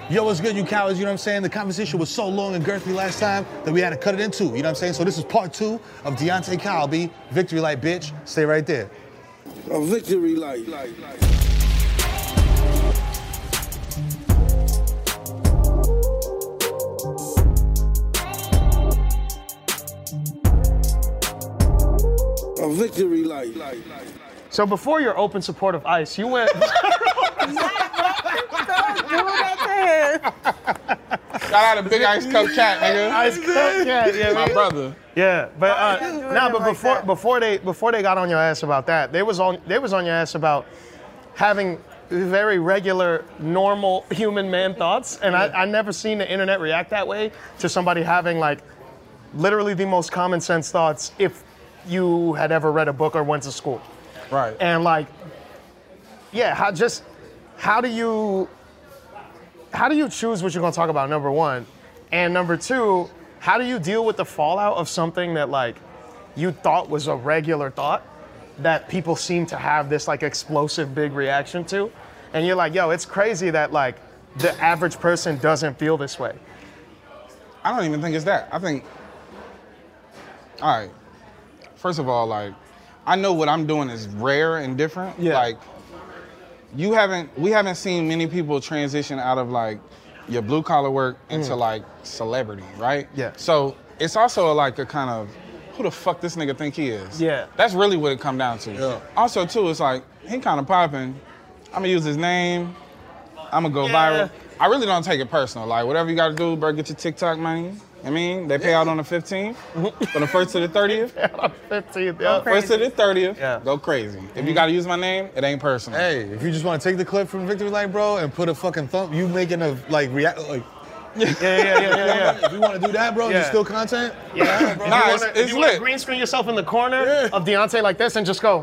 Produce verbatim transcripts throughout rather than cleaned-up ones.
Yo, what's good, you cowards? You know what I'm saying? The conversation was so long and girthy last time that we had to cut it in two. You know what I'm saying? So this is part two of Deontay Calby, Victory Light, bitch. Stay right there. A victory light. A victory light. So before your open support of ICE, you went. Shout out to Big Ice Cup Cat, nigga. Ice Cup Cat, yeah, my man. brother. Yeah, but uh, nah, but before like before they before they got on your ass about that, they was on they was on your ass about having very regular, normal human man thoughts, and I I never seen the internet react that way to somebody having like literally the most common sense thoughts if you had ever read a book or went to school. Right. And like, yeah, how just how do you how do you choose what you're gonna talk about, number one? And number two, how do you deal with the fallout of something that like you thought was a regular thought that people seem to have this like explosive big reaction to? And you're like, yo, it's crazy that like the average person doesn't feel this way. I don't even think it's that. I think, all right, first of all, like, I know what I'm doing is rare and different. Yeah. Like, you haven't, we haven't seen many people transition out of like your blue collar work into mm. like celebrity, right? Yeah. So it's also like a kind of, who the fuck this nigga think he is? Yeah. That's really what it come down to. Yeah. Also too, it's like, he kind of popping. I'm gonna use his name. I'm gonna go Yeah. viral. I really don't take it personal. Like, whatever you gotta do, bro, get your TikTok money. I mean, they pay out on the fifteenth, from the first to the thirtieth. On the fifteenth, yeah. First to the thirtieth, Yeah. go crazy. If you gotta use my name, it ain't personal. Hey, if you just want to take the clip from Victory Light, bro, and put a fucking thumb, you making a like react like. Yeah, yeah, yeah, yeah, yeah. If you want to do that, bro, Yeah. you still content. Yeah, bro. Nah, you it's, wanna, it's you wanna lit. green screen yourself in the corner Yeah. of Deontay like this and just go.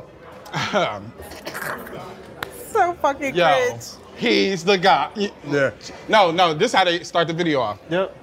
So fucking Yo, cringe. he's the guy. Yeah. No, no, this is how they start the video off. Yep.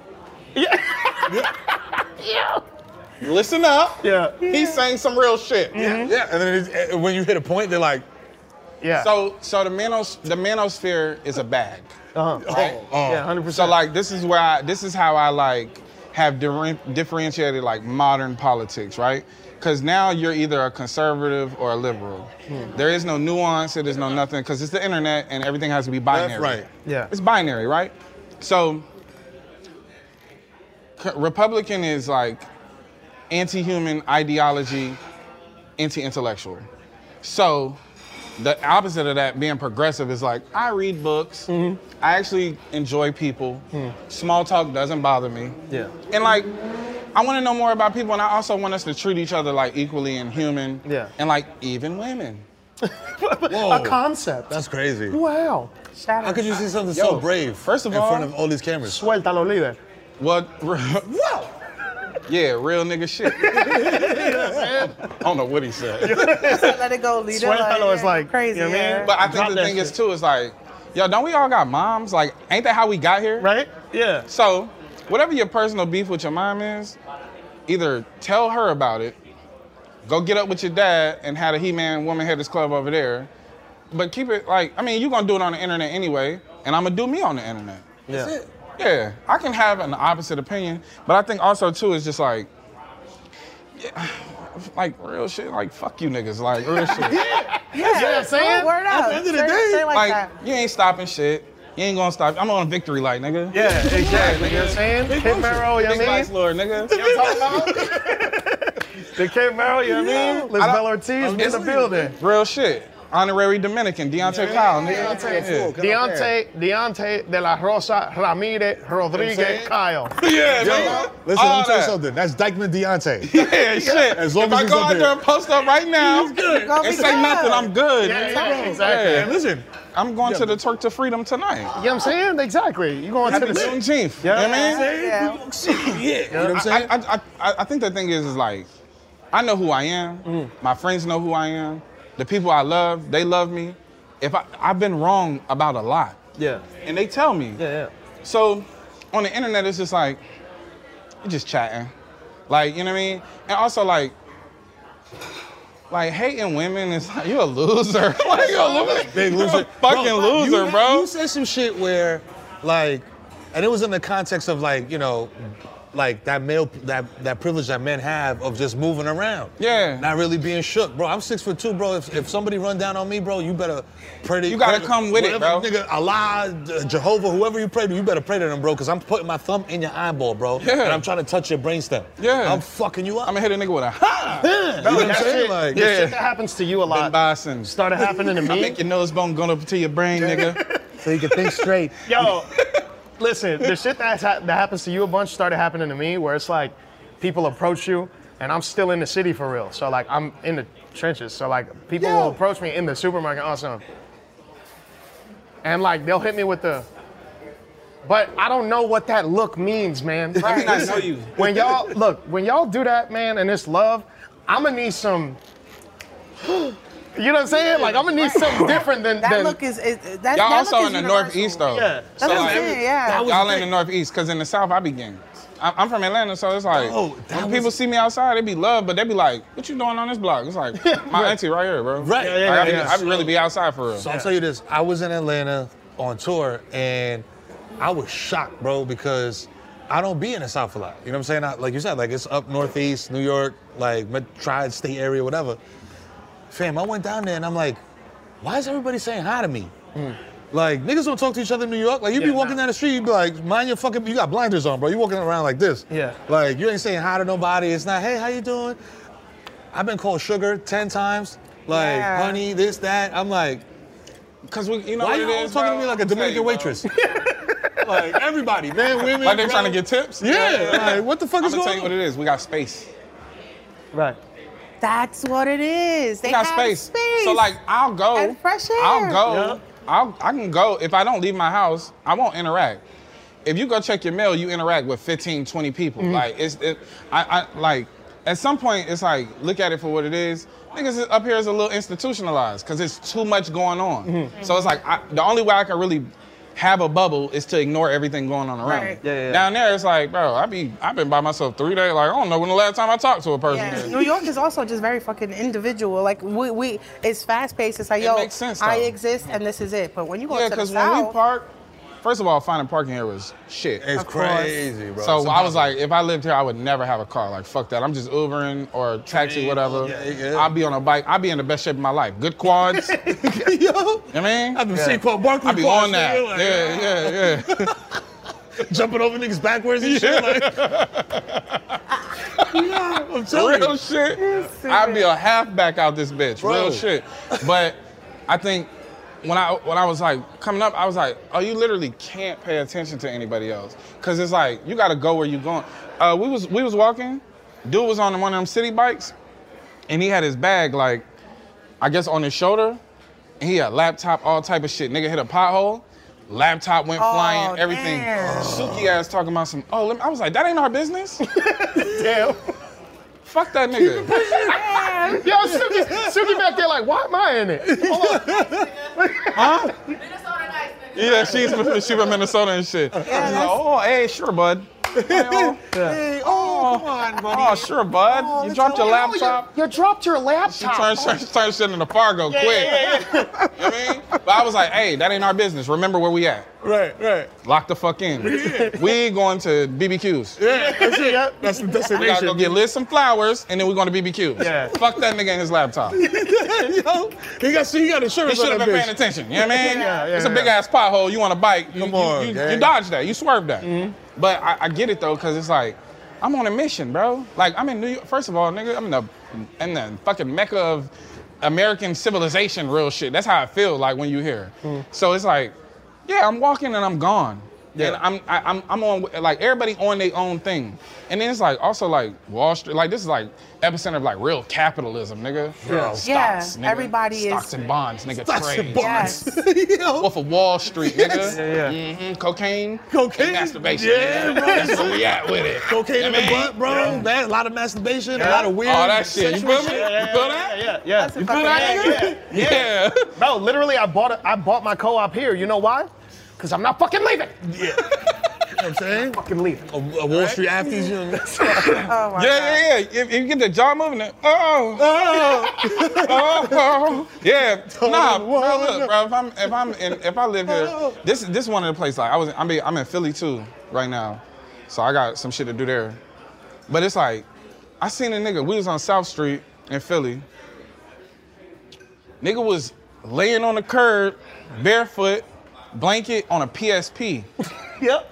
Listen up. Yeah. He's saying some real shit. Yeah. Yeah. And then it's, when you hit a point, they're like, Yeah. So, so the manos, the manosphere is a bag. uh-huh. Right? oh. Yeah, one hundred percent. So like, this is where I, this is how I like have different, differentiated like modern politics, right? Because now you're either a conservative or a liberal. Hmm. There is no nuance, there is no nothing, because it's the internet and everything has to be binary. That's right. Yeah. It's binary, right? So, Republican is like anti-human ideology, anti-intellectual. So, the opposite of that, being progressive, is like, I read books, mm-hmm. I actually enjoy people, mm. small talk doesn't bother me. Yeah. And like, I want to know more about people, and I also want us to treat each other like equally and human. Yeah. And like, even women. A concept. that's crazy. Wow. Shout How out. could you see something Yo, so brave first of in all- front of all these cameras? Suéltalo, líder. What? Whoa! Yeah, real nigga shit. I don't know what he said. Let it go, leader. Suéltalo like, is like, crazy. you know what I mean? yeah. But I think Drop the that thing is shit. too is like, yo, don't we all got moms? Like, ain't that how we got here? Right? Yeah. So, whatever your personal beef with your mom is, either tell her about it, go get up with your dad and have a He-Man Woman Headers Club over there, but keep it like, I mean, you're gonna do it on the internet anyway, and I'm gonna do me on the internet. Yeah. That's it. Yeah, I can have an opposite opinion, but I think also too is just like, yeah, like real shit, like fuck you niggas, like real shit. Yeah, You know what I'm saying? Word At out. the end of the Say- day, say like, Like, that. you ain't stopping shit. You ain't gonna stop. I'm on Victory Light, nigga. Yeah, exactly. You know what I'm saying? Big Kid motion. Mero, you know Big what I Lights mean? Lord, nigga. You know what I'm talking about? The Kid Mero, you know what I mean? Liz I don't- Bell Ortiz in the building. Real shit. Honorary Dominican, Deontay Kyle, nigga. Deontay, Yeah. Deontay, Deontay de la Rosa Ramirez Rodriguez saying? Kyle. Yeah, Yo, nigga. listen, All let me tell you that. something. That's Dykeman Deontay. Yeah, shit. As long if as I he's go up out there. there and post up right now Gonna and be say good. nothing, I'm good. Yeah, nigga. yeah, exactly. Yeah. And listen, I'm going to the Turk to Freedom tonight. You know what I'm saying? Exactly. You going to Happy the Juneteenth. Yeah. You know what I mean? Yeah. yeah, you know what I'm saying? I, I, I, I think the thing is, is like, I know who I am. Mm. My friends know who I am. The people I love, they love me. If I, I've been wrong about a lot, Yeah. and they tell me. Yeah, yeah. So on the internet, it's just like, you're just chatting. Like, you know what I mean? And also like, like hating women is like, you're a loser. Like, you're a loser. Big loser. You're a fucking Bro, loser, you, bro. You said some shit where, like, and it was in the context of like, you know, like that male, that that privilege that men have of just moving around. Yeah. Not really being shook, bro. I'm six foot two, bro. If, if somebody run down on me, bro, you better pray to. You gotta pray, come with it, whatever, bro. Nigga, Allah, Jehovah, whoever you pray to, you better pray to them, bro. Cause I'm putting my thumb in your eyeball, bro. Yeah. And I'm trying to touch your brainstem. Yeah. I'm fucking you up. I'm gonna hit a nigga with a ha. Yeah. You know Bro, what I'm that saying? shit, Like, the yeah. shit that happens to you a lot Ben Bison. started happening to I me. make your nose bone go up to your brain, nigga. so you can think straight. Yo, listen, the shit that, ha- that happens to you a bunch started happening to me where it's like people approach you and I'm still in the city for real. So like I'm in the trenches. So like people Yo. will approach me in the supermarket awesome. And like they'll hit me with the, but I don't know what that look means, man. Let me not know you. When y'all, look, when y'all do that, man, and it's love, I'm gonna need some, you know what I'm saying? Like I'm gonna need something different than, That than look is, is that, Y'all that also look is in the universal. Northeast though. Yeah. That's So what I'm like, saying, yeah. was y'all the in the thing. Northeast, because in the South I be gang. I- I'm from Atlanta, so it's like Oh, that when was- people see me outside, they be love, but they be like, "What you doing on this block?" It's like my auntie right here, bro. Right. Yeah, yeah, Like, I, be, yeah. I be really be outside for real. So I'll tell you this, I was in Atlanta on tour and I was shocked, bro, because I don't be in the South a lot. You know what I'm saying? I, like you said, like it's up Northeast, New York, like tri-state area, whatever. Fam, I went down there and I'm like, why is everybody saying hi to me? Like, niggas don't talk to each other in New York. Like, you be Yeah, walking nah. down the street, you be like, mind your fucking, you got blinders on, bro. You walking around like this. Yeah. Like, you ain't saying hi to nobody. It's not, hey, how you doing? I've been called sugar ten times. Like, Yeah. honey, this, that. I'm like, Cause we, you know why what you it always is, talking bro? to me like a I'll tell Dominican you, bro. waitress? Like, everybody, man, women. Like they bro. trying to get tips? Yeah, like, what the fuck I'm is gonna tell going you what on? it is. We got space. right. That's what it is. They We got have space. space. So like I'll go. And fresh air. I'll go. Yeah. I'll I can go. If I don't leave my house, I won't interact. If you go check your mail, you interact with fifteen, twenty people. Mm-hmm. Like it's it, I, I like at some point it's like look at it for what it is. Niggas up here is a little institutionalized because it's too much going on. Mm-hmm. So it's like I, the only way I can really have a bubble is to ignore everything going on around. Right. me. Yeah, yeah, yeah. Down there it's like, bro, I be I've been by myself three days. Like I don't know when the last time I talked to a person. Yeah. is. New York is also just very fucking individual. Like we, we it's fast paced. It's like, It yo, makes sense, I though. exist and this is it. But when you go Yeah, to the because when we south, park, first of all, finding parking here was shit. It's Of course. crazy, bro. So It's I was impossible. like, if I lived here, I would never have a car. Like, fuck that. I'm just Ubering or taxi, whatever. Yeah, yeah. I'll be on a bike. I'll be in the best shape of my life. Good quads. you know yo, what I mean? I've been seeing Paul Barkley. I'll be quads, on that. nigga, like, Yeah, yeah, yeah. jumping over niggas backwards and shit. Like, yeah, I'm telling Real you. shit. I'd be a halfback out this bitch. Bro. Real shit. But I think when I when I was like coming up, I was like, oh, you literally can't pay attention to anybody else. Cause it's like you gotta go where you going. Uh, we was we was walking, dude was on one of them city bikes, and he had his bag like, I guess on his shoulder, and he had laptop, all type of shit. Nigga hit a pothole. Laptop went Oh, flying, everything. damn. Suki ass talking about some, oh, let me, I was like, that ain't our business. Damn. Fuck that nigga. Yo, Suki, Suki back there like, why am I in it? Hold on. Huh? Yeah, she's from, she from Minnesota and shit. I was like, oh, hey, sure, bud. Hey, oh, Hey, oh, come on, buddy. oh, sure, bud. You dropped your laptop. You dropped your She laptop. turned, turned, turned shit into Fargo quick. yeah, You know what I mean? But I was like, hey, that ain't our business. Remember where we at. Right, right. Lock the fuck in. We going to B B Qs. Yeah, that's it. Yep. That's the We gotta go destination. get Liz some flowers, and then we're going to B B Qs. Yeah. Fuck that nigga and his laptop. He Yo, he got, see, he got insurance should on have that been bitch. paying attention. You know what I mean? Yeah, yeah, it's a yeah. big ass pothole. You on a bike. You, Come you- on, you, gang. you dodge that. You swerve that. But I, I get it though, because it's like, I'm on a mission, bro. Like, I'm in New York. First of all, nigga, I'm in the, in the fucking mecca of American civilization, real shit. That's how I feel like when you here. So it's like, yeah, I'm walking and I'm gone. Yeah. And I'm I, I'm I'm on like everybody on their own thing. And then it's like also like Wall Street, like this is like epicenter of like real capitalism, nigga. Yeah. Stocks, Yeah, nigga. everybody is- Stocks and bonds, nigga. Stocks trade. and bonds. Yes. Yo. Wolf of Wall Street, nigga. Yeah, yeah. hmm Cocaine. Cocaine? And masturbation. Yeah, nigga. bro. That's where we at with it. Cocaine You in know the what I mean? butt, bro. Man, a lot of masturbation, a lot of weird. All that shit. You sexual feel me? shit. You feel that? Yeah, yeah. That's a You fucking- feel that? yeah, Yeah. Yeah. Bro, literally, I bought a, I bought my co-op here. You know why? Because I'm not fucking leaving. what I'm saying? Fucking leave. A, a Wall Street afties, you know? Oh my Yeah, yeah, yeah. If, if you get the jaw moving, it, oh, oh, oh, oh, yeah. Nah, bro, look, bro. If I'm, if I'm, in, if I live here, this, this is one of the places. Like I was, I mean, I'm in Philly too right now, so I got some shit to do there. But it's like, I seen a nigga. We was on South Street in Philly. Nigga was laying on the curb, barefoot, blanket on a P S P. Yep.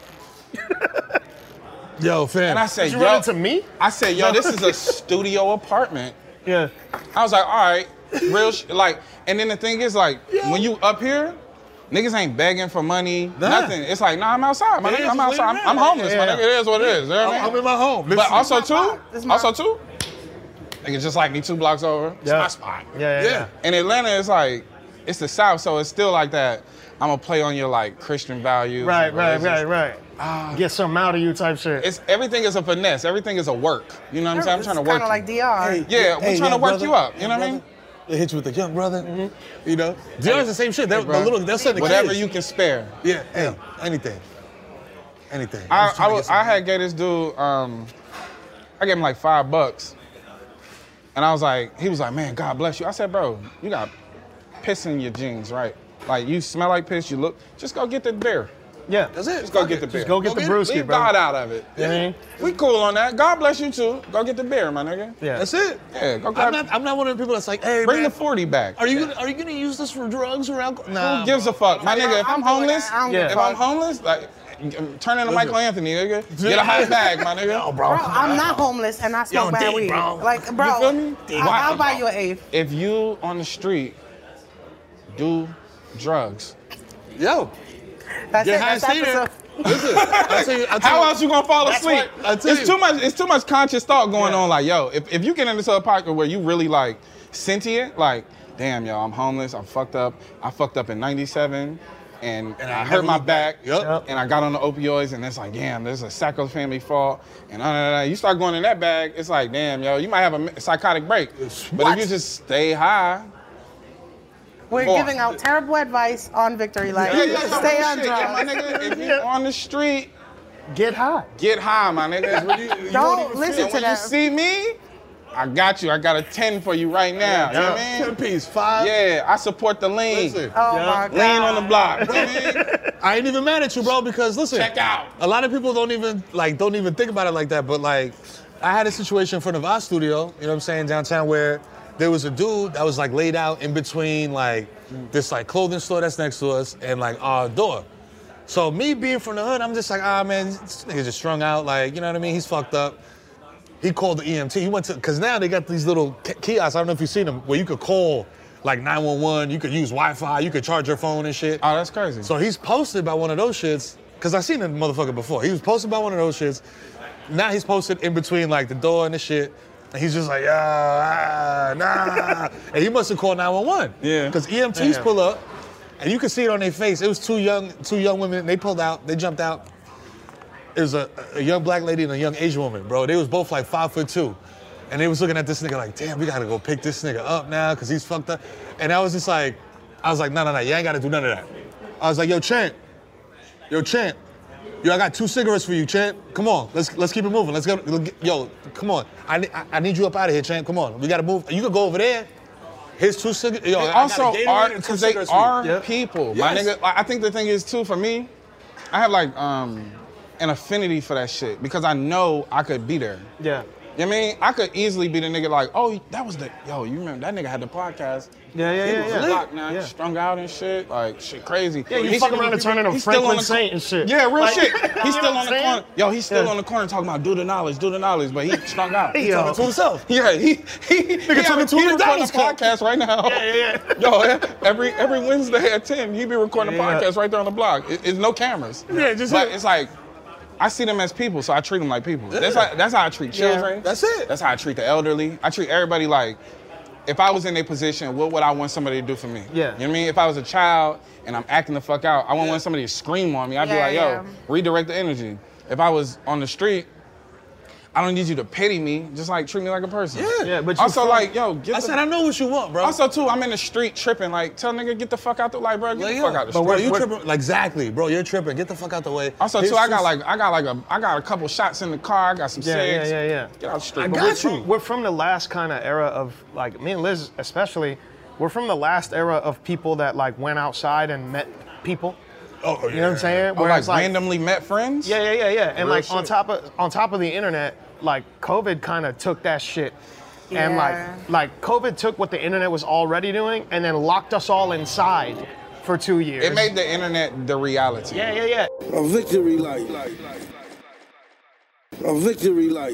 Yo, fam. And I said, Did you yo, run into me? I said, yo, this is a studio apartment. Yeah. I was like, all right, real sh-. Like, and then the thing is, like, when you up here, niggas ain't begging for money, Nah. nothing. It's like, nah, I'm outside, my Yeah, nigga. just I'm outside. I'm, wait I'm around. homeless, my Yeah. nigga. It is what it is. You know what I I'm, mean? I'm in my home. But Listen, also This is my too, spot. This is my- also too, niggas just like me two blocks over. It's Yeah. my spot. Yeah, yeah, Yeah. yeah. In Atlanta, it's like, it's the South, so it's still like that. I'm gonna play on your like Christian values. Right, and right, religious. right, right. Get something out of you type shit. It's everything is a finesse. Everything is a work. You know what I'm saying? I'm trying to work. Kind of like you. D R. Hey, Yeah, we're hey, trying to young work brother, you up. You know young what I mean? brother. They hit you with the young brother. Mm-hmm. You know? D R's the same shit. They're, bro. the little, they'll send the Whatever kids. you can spare. Yeah, hey, anything. Anything. I'm I, just trying I, to was, get I some- had gave this dude, um, I gave him like five bucks. And I was like, he was like, man, God bless you. I said, bro, you got piss in your jeans, right? Like, you smell like piss, you look, just go get the beer. Yeah. That's it. Just go Fuck get it. the beer. Just go get the it. brewski, Leave bro. God out of it. You know what I mean? We cool on that. God bless you too. Go get the beer, my nigga. Yeah. That's it. Yeah, go I'm grab not, I'm not one of the people that's like, hey, Bring man, the forty back. are you gonna, are you gonna use this for drugs or alcohol? Nah. Who gives a fuck? My nigga, if I'm I'm doing homeless, that. I don't give a if fuck. I'm homeless, like, turn into Michael Anthony, nigga. Get a hot bag, my nigga. Oh, bro. Bro, I'm not homeless and I smoke Yo, bad date, weed. bro. Like, bro, feel me? I, Why- I'll buy you an eighth. If you on the street do drugs, Yo, That's Get it. high That's and stay there. episode. listen, I'll tell you, I'll tell how you, else you gonna fall That's asleep? what- I tell It's you. too much. It's too much conscious thought going on. Like, yo, if, if you get into a pocket where you really like sentient, like, damn, yo, I'm homeless. I'm fucked up. I fucked up in ninety-seven. And, And I I hurt never my looked back. back, Yup. Yup. and I got on the opioids, and it's like, damn, there's a Sacco family fault, and uh, uh, uh, you start going in that bag, it's like, damn, yo, you might have a psychotic break. But What? if you just stay high, We're Boy. giving out terrible advice on Victory Life. yeah, yeah, Stay real on shit, yeah, my drugs. nigga, if you on the street, Get high. get high, my nigga. When you- you Don't won't even listen feel- to when that. you see me, I got you. I got a ten for you right now. You know what I ten mean? piece, five. Yeah, I support the lean. Listen, Oh Yeah. my God. Lean on the block. You know what I mean? I ain't even mad at you, bro, because listen. Check out. A lot of people don't even like don't even think about it like that, but like I had a situation in front of our studio, you know what I'm saying, downtown where there was a dude that was like laid out in between like this like clothing store that's next to us and like our door. So me being from the hood, I'm just like, ah man, this nigga just strung out, like, you know what I mean? He's fucked up. He called the E M T. He went to, cause now they got these little ki- kiosks, I don't know if you've seen them, where you could call like nine one one, you could use Wi-Fi, you could charge your phone and shit. Oh, that's crazy. So he's posted by one of those shits, because I seen the motherfucker before. He was posted by one of those shits. Now he's posted in between like the door and the shit. And he's just like, ah, nah. And he must have called nine one one. Yeah. Because E M Ts Damn. pull up, and you can see it on their face. It was two young, two young women. They pulled out, they jumped out. It was a, a young black lady and a young Asian woman, bro. They was both like five foot two. And they was looking at this nigga like, damn, we gotta go pick this nigga up now, because he's fucked up. And I was just like, I was like, no, no, no, you ain't gotta do none of that. I was like, yo, Champ, yo, Champ, yo, I got two cigarettes for you, Champ. Come on, let's let's keep it moving. Let's go, let's get- yo, come on. I, ne- I I need you up out of here, Champ. Come on, we gotta move. You could go over there. Here's two cigarettes. Yo, They I got a also Gatorade are, and two because they cigarettes for you. are Yep. people. My Yes. nigga, like, I think the thing is too, for me, I have like um, an affinity for that shit because I know I could be there. Yeah. You know what I mean? I could easily be the nigga like, oh, that was the, yo, you remember that nigga had the podcast. Yeah, yeah, He yeah, was yeah. blocked now, Yeah. strung out and shit, like shit crazy. Yeah, you He's- fuck around and turn into he's still Franklin on the co- Saint and shit. Yeah, real Like, shit. you know He's still what on I'm the saying? corner. Yo, he's still Yeah. on the corner talking about do the knowledge, do the knowledge, but he strung out. Yo. Talking to himself. Yeah, he he he, he, took he it to a recording a McDonald's cup. podcast right now. Yeah, yeah, Yo, every every Wednesday at ten, he be recording a Yeah. podcast right there on the block. It, it's no cameras. Yeah, just but him. it's like I see them as people, so I treat them like people. That's how that's how I treat children. That's it. That's how I treat the elderly. I treat everybody like, if I was in their position, what would I want somebody to do for me? Yeah. You know what I mean? If I was a child and I'm acting the fuck out, I wouldn't want somebody to scream on me. I'd be Yeah, like, yo, yeah. redirect the energy. If I was on the street, I don't need you to pity me. Just like treat me like a person. Yeah. Yeah, but you Also, from- like, yo, get I the said, I know what you want, bro. Also, too, I'm in the street tripping. Like, tell nigga, get the fuck out the like, bro, get Like, the yo, fuck out the but street. bro, you What- tripping? Like, exactly, bro. You're tripping. Get the fuck out the way. Also, Here's too, I got just- like, I got like a, I got a couple shots in the car. I got some Yeah, yeah, cigs. yeah, yeah. Get out the street. I bro. got we're you. from, we're from the last kind of era of like me and Liz especially. We're from the last era of people that like went outside and met people. Oh, yeah. You know what I'm saying? Oh, like, Whereas, randomly met friends. Yeah, yeah, yeah, yeah. And Real like on shit. top of on top of the internet, like COVID kind of took that shit. And Yeah. like like COVID took what the internet was already doing and then locked us all inside for two years. It made the internet the reality. Yeah, yeah, yeah. A victory light. A victory light.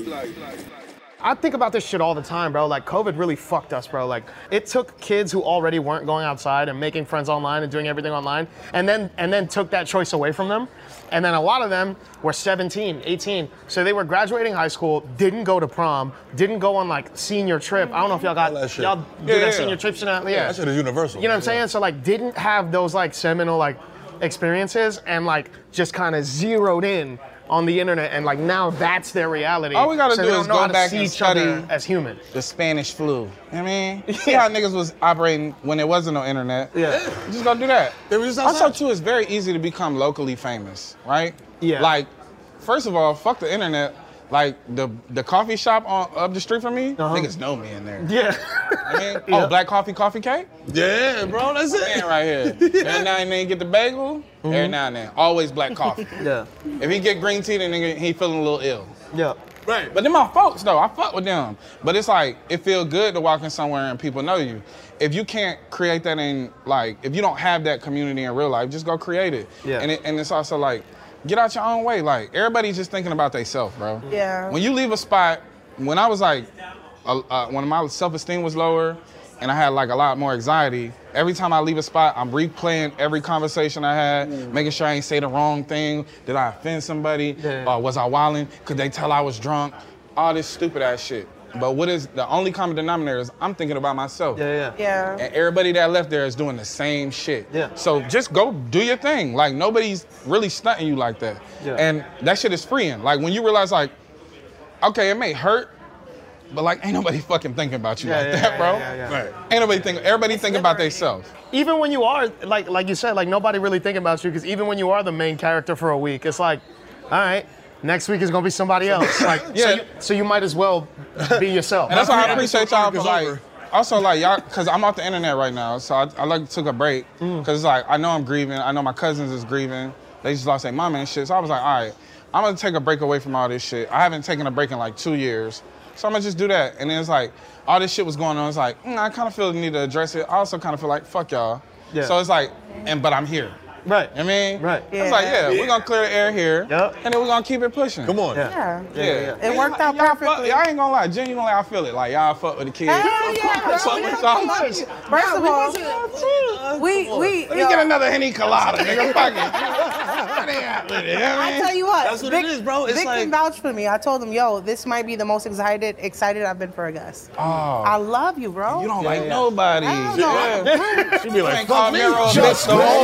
I think about this shit all the time, bro. Like COVID really fucked us, bro. Like it took kids who already weren't going outside and making friends online and doing everything online, and then and then took that choice away from them. And then a lot of them were seventeen, eighteen, so they were graduating high school, didn't go to prom, didn't go on like senior trip. I don't know if y'all got All that shit. y'all do Yeah, that yeah. senior trips and that. Yeah, That shit is universal. you know what I'm saying? So like didn't have those like seminal like experiences and like just kind of zeroed in on the internet and like now that's their reality. All we gotta so do they is don't know go how to back see and each other study as human. The Spanish flu. You know what I mean? See how niggas was operating when there wasn't no internet. Yeah. Just go do that. They were just Also, outside. too, it's very easy to become locally famous, right? Yeah. Like, first of all, fuck the internet. Like the the coffee shop on up the street from me, Uh-huh. niggas know me in there. Yeah. I mean, Yeah. oh, Black Coffee, Coffee Cake? Yeah, bro. That's Man, it. right here. Every now and then get the bagel. Every now and then, always black coffee. Yeah. If he get green tea, then nigga he feeling a little ill. Yeah. Right. But then my folks though, I fuck with them. But it's like it feel good to walk in somewhere and people know you. If you can't create that in like, if you don't have that community in real life, just go create it. Yeah. And it, and it's also like, get out your own way. Like everybody's just thinking about themselves, bro. Yeah. When you leave a spot, when I was like, uh, uh, when my self-esteem was lower, and I had like a lot more anxiety. Every time I leave a spot, I'm replaying every conversation I had, Mm. making sure I ain't say the wrong thing. Did I offend somebody? Yeah. Uh, was I wilding? Could they tell I was drunk? All this stupid ass shit. But what is the only common denominator is I'm thinking about myself. Yeah. Yeah. Yeah. And everybody that left there is doing the same shit. Yeah. So just go do your thing. Like nobody's really stunting you like that. Yeah. And that shit is freeing. Like when you realize like, okay, it may hurt, but like ain't nobody fucking thinking about you Yeah, like yeah, that, yeah, bro. yeah, yeah. Right. Ain't nobody think. Everybody think about liberating. themselves. Even when you are like like you said, like nobody really thinking about you because even when you are the main character for a week, it's like, all right, next week is gonna be somebody else. Like, so, Yeah. you, so you might as well be yourself. And that's why I Yeah. appreciate y'all for It's like. over. Also, like y'all, cause I'm off the internet right now, so I, I like took a break, Mm. cause it's like I know I'm grieving. I know my cousins is grieving. They just lost their mama and shit. So I was like, all right, I'm gonna take a break away from all this shit. I haven't taken a break in like two years, so I'm gonna just do that. And then it's like all this shit was going on. It's like mm, I kind of feel the need to address it. I also kind of feel like fuck y'all. Yeah. So it's like, and but I'm here. Right. You know what I mean? Right. It's like, yeah, we're gonna clear the air here, Yep. and then we're gonna keep it pushing. Come on. Yeah. Yeah, Yeah, It worked out y'all fuck- perfectly. Y'all ain't gonna lie, genuinely, I feel it. Like y'all fuck with the kids. Hell yeah, bro. Fuck We with don't y'all. fuck you. First of all, we we. Let me yo, get another Henny Colada, nigga. Fuck it. What they at with it, you know what I I mean? tell you what, That's what Vic, it is, bro. It's Vic like- can vouch for me. I told him, yo, this might be the most excited excited I've been for a guest. Oh, I love you, bro. you don't Yeah, like yeah. nobody. Hell no. Yeah. She be You like, ain't called fuck me. Miro a bitch Just the whole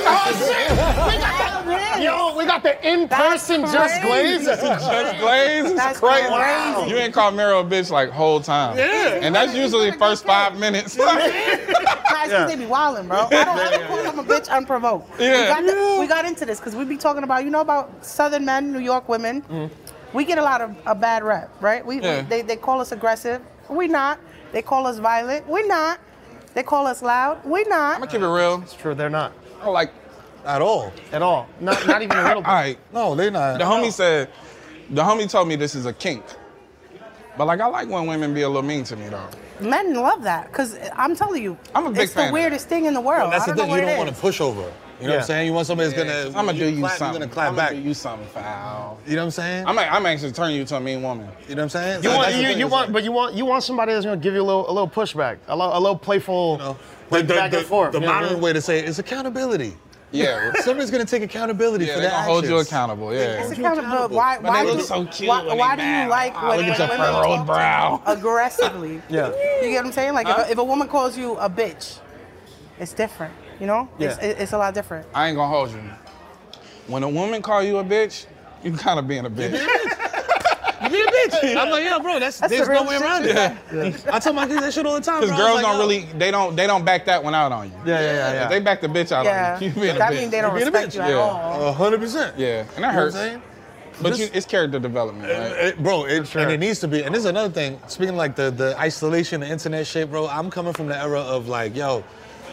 Yo, we got the in-person That's Just crazy. Glaze. Just Glaze. It's That's crazy. crazy. You ain't called Miro a bitch like whole time. Yeah. And that's usually first five minutes. Guys, because they be wilding, bro. I don't ever call them a bitch unprovoked. Yeah. We got, the, we got into this because we be talking about, you know, about Southern men, New York women. We get a lot of a bad rep, right? We, Yeah. we they, they call us aggressive. We not. They call us violent. We not. They call us loud. We I'm not. gonna keep it real. It's true, they're not I don't like, At all. at all. Not not even a little all bit. right. No, they not. The homie said, the homie told me this is a kink. But like, I like when women be a little mean to me though. Men love that because I'm telling you, I'm a big it's fan the of weirdest thing in the world. That's I the don't thing. know You what don't it want is. to push over. You know what Yeah. I'm saying? You want somebody that's gonna. I'm gonna do you clap, something. You're gonna clap I'm back. gonna do you something foul. You know what I'm saying? I'm, I'm anxious to turn you to a mean woman. You know what I'm saying? You Like, want that's the you, thing, you it's want like, but you want you want somebody that's gonna give you a little a little pushback, a little, a little playful, you know, like the, back the, and forth. the you know what I modern mean? way to say it is accountability. Yeah. Somebody's gonna take accountability Yeah, for they that. gonna hold you accountable. Yeah. It's Hold you accountable. accountable. Why? But Why they do look so cute Why, when why they do you mad. like Ah, when, look at when your women furrowed talk brow. aggressively? Yeah. You get what I'm saying? Like if, a, if a woman calls you a bitch, it's different. You know? It's, Yeah. it- it's a lot different. I ain't gonna hold you. When a woman call you a bitch, you kind of being a bitch. You be a bitch. I'm like, yo, bro, that's, That's there's the real no way shit around you it. I tell my kids that shit all the time. Because bro. I was girls like, don't yo, really, they don't, they don't back that one out on you. Yeah, yeah, yeah. yeah. If they back the bitch out Yeah. on you, you being a That bitch. means they don't Being a respect bitch. you at Yeah. all. A hundred percent. Yeah, and that You know what I'm hurts. saying? But Just- you, it's character development, right? It- bro, it, sure. and it needs to be. And this is another thing. Speaking of like the the isolation, the internet shit, bro. I'm coming from the era of like, yo,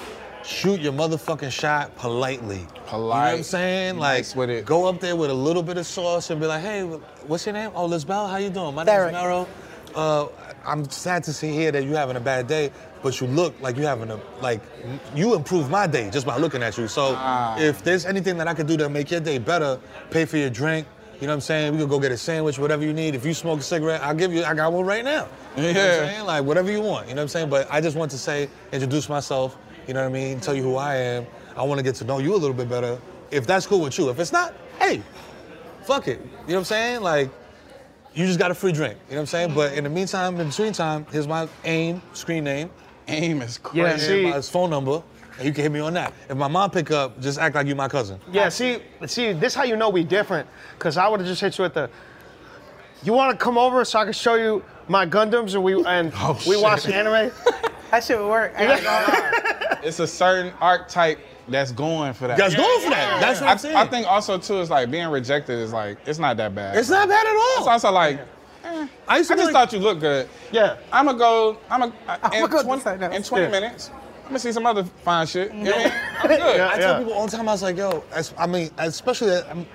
shoot your motherfucking shot politely. Polite. You know what I'm saying? Like, Nice with it. go up there with a little bit of sauce and be like, hey, what's your name? Oh, Lisbel, how you doing? My Derek. name's Mero. Uh, I'm sad to see here that you're having a bad day, but you look like you're having a, like, you improved my day just by looking at you. So Ah. if there's anything that I could do to make your day better, pay for your drink, you know what I'm saying? We could go get a sandwich, whatever you need. If you smoke a cigarette, I'll give you, I got one right now. You know what I'm Yeah. saying? Like, whatever you want, you know what I'm saying? But I just want to say, introduce myself, you know what I mean? Tell you who I am. I want to get to know you a little bit better. If that's cool with you. If it's not, hey, fuck it. You know what I'm saying? Like, you just got a free drink. You know what I'm saying? But in the meantime, in between time, here's my AIM screen name Aim is crazy. Yeah, and see- my phone number, and you can hit me on that. If my mom pick up, just act like you my cousin. Yeah, see, see, this how you know we different. Cause I would have just hit you at the. You want to come over so I can show you my Gundams and we and Oh, we shit. watch anime? That shit would work. I ain't gonna lie. It's a certain archetype that's going for that. You guys going for that. That's what I, I'm saying. I think also too is like being rejected is like it's not that bad. it's not bad at all. It's also like eh, I used I to be just like- thought you looked good. Yeah. I'm gonna go. I'm gonna in, go twenty, decide that. in twenty Yeah. minutes. I'm gonna see some other fine shit. You know what I mean? I'm good. Yeah. I tell people all the time, I was like, yo, as, I mean, especially that, I'm,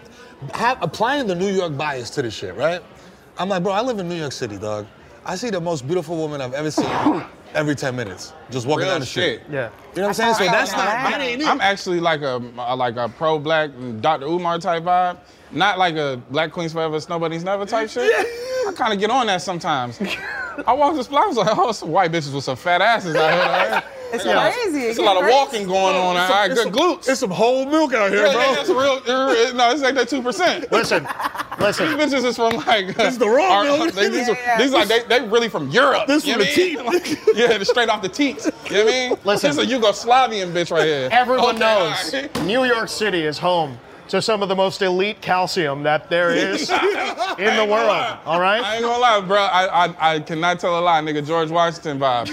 have, applying the New York bias to this shit, right? I'm like, bro, I live in New York City, dog. I see the most beautiful woman I've ever seen every ten minutes, just walking Real down the street. shit. Yeah. You know what I'm saying? So I that's thought not, that. that ain't it. I'm actually like a, a like a pro black Doctor Umar type vibe, not like a Black Queens Forever, Nobody's Never type shit. I kind of get on that sometimes. I walked this block, I was like, oh, some white bitches with some fat asses out here. Right? It's Yeah. crazy. There's a lot of walking going on. All right, It's good some- glutes. It's some whole milk out here, Yeah, bro. yeah, that's real. uh, No, it's like that two percent. Listen, listen. These bitches is from like. This is the raw our- milk. They, these, Yeah, are, yeah. these like they, they really from Europe. This you from know the what I mean? Like, yeah, they're straight off the teats. You know what I mean? Listen. This is a Yugoslavian bitch right here. Everyone Okay, knows all right. New York City is home to some of the most elite calcium that there is in the world. All I right. ain't gonna lie, bro. I, I I cannot tell a lie, nigga. George Washington vibe.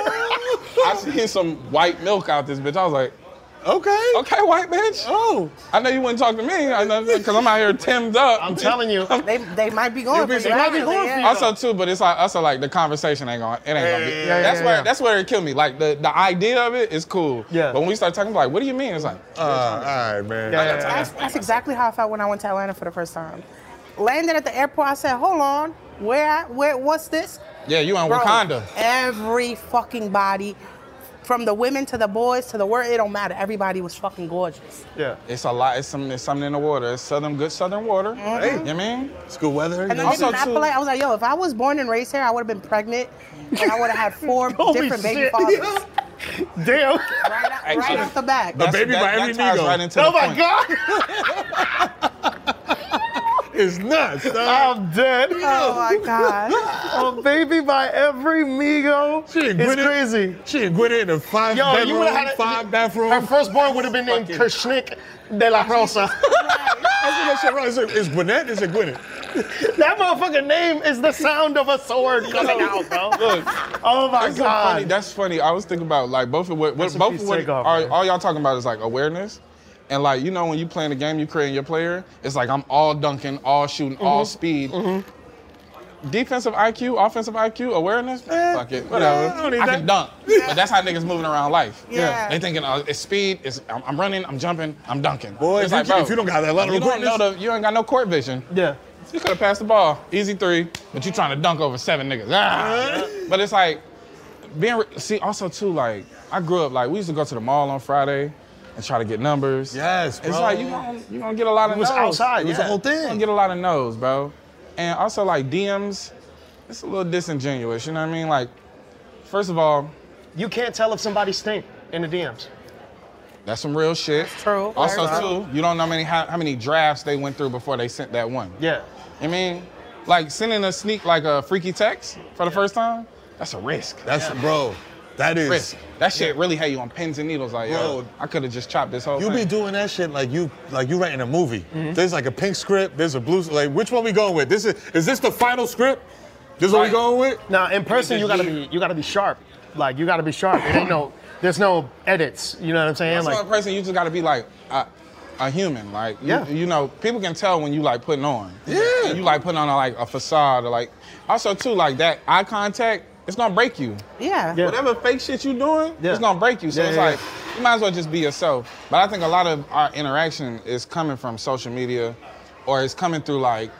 I seen some white milk out this bitch. I was like, Okay. okay, white bitch. Oh. I know you wouldn't talk to me. I know because I'm out here timmed up. I'm telling you. They, they might be going for They you. might be actually, going for yeah. you. Also too, but it's like also like the conversation ain't going. It ain't gonna be. Yeah, yeah, that's yeah, where yeah. that's where it killed me. Like the the idea of it is cool. Yeah. But when we start talking, like, what do you mean? It's like, Uh, all right, man. Yeah, yeah, yeah. That's, that's exactly how I felt when I went to Atlanta for the first time. Landed at the airport, I said, hold on, where, where, what's this? yeah, you in Bro, Wakanda. every fucking body, from the women to the boys to the word, it don't matter. Everybody was fucking gorgeous. Yeah. It's a lot. It's some. It's something in the water. It's southern, good southern water. Mm-hmm. You know what I mean? It's good weather. And then Also, even that too- polite, I was like, yo, if I was born and raised here, I would have been pregnant and I would have had four Holy different baby shit. fathers. Damn. Right, out, Hey, right so- off the back. The baby by every ties Migo. right into Oh the my point. God. It's nuts, dog. I'm dead. Oh my God. A baby by every Migo. She ain't It's Gwyneth- crazy. She and Gwyneth in a five Yo, you bedroom, would've had a- five bathroom. Her firstborn would have been named Kershnik de la Rosa. That's what that shit right. Is it, is Gwyneth? Is it Gwyneth? That motherfucking name is the sound of a sword coming out, bro. Look, Oh my that's so funny. God. That's funny. I was thinking about like both of what, what Rest in both peace, of what Takeoff, are, man. all y'all talking about is like awareness. And like, you know, when you playing a game, you creating your player, it's like I'm all dunking, all shooting, all speed. Defensive I Q, offensive I Q, awareness, fuck it, whatever. I don't need I that. can dunk. But that's how niggas moving around life. Yeah. They thinking uh, it's speed, it's I'm, I'm running, I'm jumping, I'm dunking. Boy, it's if you- if you don't got that lateral you don't know quickness- the, you ain't got no court vision. Yeah. You could have passed the ball, easy three, but you trying to dunk over seven niggas. Ah. But it's like, being, re- see, also too, like, I grew up, like, we used to go to the mall on Friday and try to get numbers. Yes, It's bro. like, you gonna, you gonna get a lot of It was no's. outside, It was yeah. the whole You thing. gonna get a lot of no's, bro. And also, like, D Ms, it's a little disingenuous, you know what I mean? Like, first of all, You can't tell if somebody stink in the D Ms. that's some real shit. true. Also, Very too, you don't know many how, how many drafts they went through before they sent that one. Yeah. I mean, like sending a sneak like a freaky text for the first time, that's a risk. That's bro. That is. risk. That shit really had you on pins and needles. Like, yo, Bro. I could have just chopped this whole You thing. be doing that shit like you like you writing a movie. Mm-hmm. There's like a pink script, there's a blue. Like, which one we going with? This is is this the final script? This is what we Right. going with? Now, in person, you gotta be you gotta be sharp. Like you gotta be sharp. It ain't no there's no edits. You know what I'm saying? So Like in person, you just got to be like a, a human. Like, you, Yeah. you know, people can tell when you like putting on. Yeah. You like putting on a, like a facade or like. Also too, like that eye contact, it's gonna break you. Yeah. Yeah. Whatever fake shit you doing, Yeah. it's gonna break you. So Yeah, it's yeah, like you might as well just be yourself. But I think a lot of our interaction is coming from social media, or it's coming through like,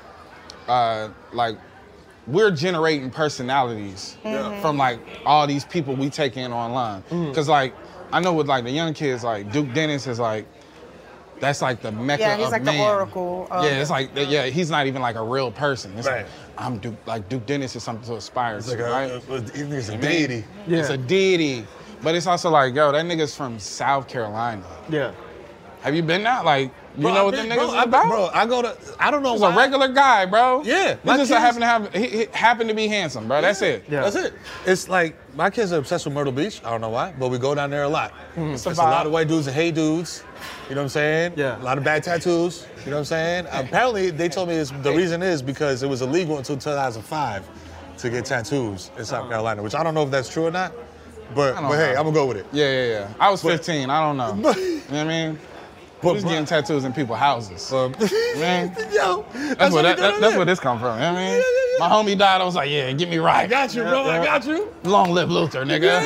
uh, like we're generating personalities from like all these people we take in online. Mm. Cause like I know with like the young kids, like Duke Dennis is like. That's like the mecca Yeah, he's of like the man. oracle of- yeah, it's like yeah, he's not even like a real person. It's Right. like I'm Duke. Like Duke Dennis is something to aspire It's to, like a, right? a, a, it's a deity. Yeah. It's a deity. But it's also like, yo, that nigga's from South Carolina. yeah. Have you been there? Like, you Bro, know I what been- them bro, niggas is I been- about? Bro, I go to I don't know He's why. a regular guy, bro. Yeah, He my just kids- happen to have he, he happened to be handsome, bro. That's it. Yeah. That's it. It's like my kids are obsessed with Myrtle Beach. I don't know why, but we go down there a lot. It's, a a lot vibe. of white dudes and hey dudes. You know what I'm saying? Yeah. A lot of bad tattoos. You know what I'm saying? Apparently, they told me it's, the reason is because it was illegal until two thousand five to get tattoos in South Carolina, which I don't know if that's true or not. But don't but hey, know. I'm gonna go with it. Yeah, yeah, yeah. I was But- fifteen. I don't know. But- You know what I mean? But Who's bro- getting tattoos in people's houses? Um, Man. yo, That's, where we that, do that- on that's there. where this come from. You know what I mean? Yeah, yeah, yeah. My homie died. I was like, yeah, get me right. I got you, bro. I got you, Long live Luther, nigga.